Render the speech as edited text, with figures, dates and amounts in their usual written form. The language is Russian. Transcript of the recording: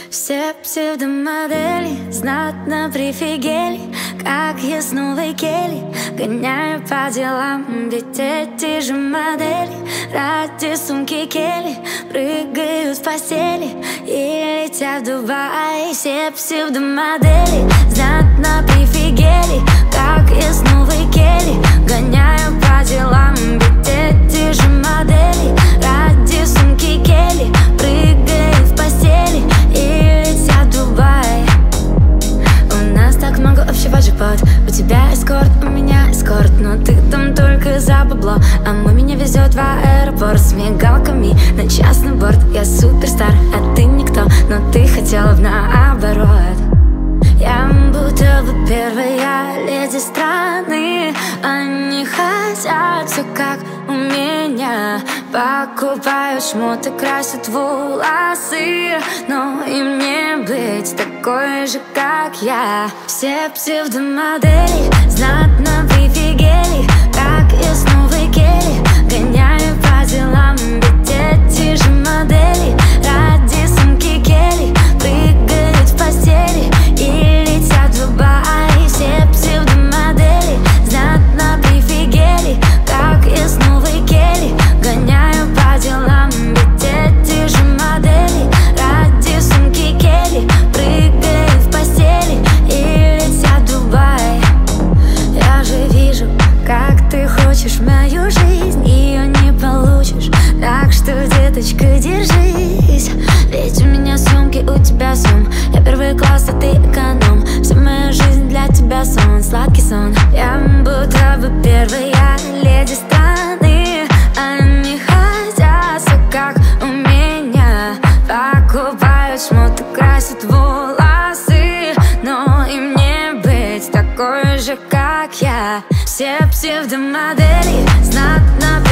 Все псевдомодели знатно прифигели, как я с новой кели гоняю по делам. Ведь эти же модели ради сумки Келли прыгают в постели и летят в Дубай. Все псевдомодели знатно прифигели, как я с новой кели гоняю по делам. Ведь эти же модели ради сумки Келли прыгают в постели и летят в Дубай. У нас так много общего, джекпот. У тебя эскорт, у меня эскорт, но ты там только за бабло. А меня везет в аэропорт с мигалками на частный борт. Я суперстар, а ты никто, но ты хотела в наоборот. Я будто бы первая леди страны. Они хотят все как у меня. Покупают шмоты, красят волосы, но им не быть такой же, как я. Все псевдомодели знатно прифигели, как я с новой кели гоняю по делам. Ведь эти же модели ради сумки Келли прыгают в постели и летят в Дубай. Все псевдомодели знатно прифигели, как я с новой кели гоняю по делам. Ведь эти же модели ради сумки Келли прыгают в постели и летят в Дубай. Я же вижу, как ты хочешь мою жизнь, ее не получишь, так что, деточка, держись. Ведь у меня съемки, у тебя съем. Я первый класс, а ты эконом. Вся моя жизнь для тебя сон, сладкий сон. Я будто бы первая леди страны. Они хотят все как у меня. Покупают шмоты, красят волосы, но им не быть такой же, как я. Все псевдомодели знатно